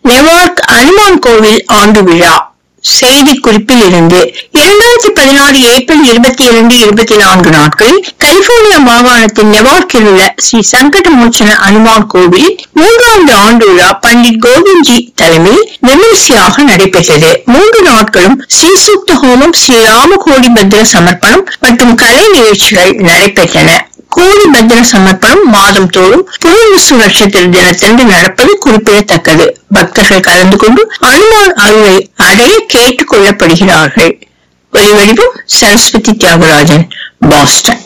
Newark Hanuman கோவில் ஆண்டு விழா செய்தி குறிப்பில் இருந்து 2016 ஏப்ரல் 22, 24 நாட்களில் கலிபோர்னியா மாகாணத்தின் நெவார்க்கில் உள்ள ஸ்ரீ சங்கட மோச்சன அனுமான் கோவில் 3வது ஆண்டு விழா பண்டிட் கோவிந்த்ஜி தலைமையில் விமரிசையாக நடைபெற்றது. 3 நாட்களும் ஸ்ரீ சூக்த ஹோமம், ஸ்ரீ ராமகோடி பத்ர சமர்ப்பணம் மற்றும் கலை நிகழ்ச்சிகள் நடைபெற்றன. கோடி பத்ர சமர்ப்பணம் மாதம் தோறும் புனர்வசு நட்சத்திர தினத்தன்று நடப்பது குறிப்பிடத்தக்கது. பக்தர்கள் கலந்து கொண்டு அனுமான் அருளை அடைய கேட்டுக் கொள்ளப்படுகிறார்கள். ஒலிவடிவம் சரஸ்வதி தியாகராஜன், பாஸ்டன்.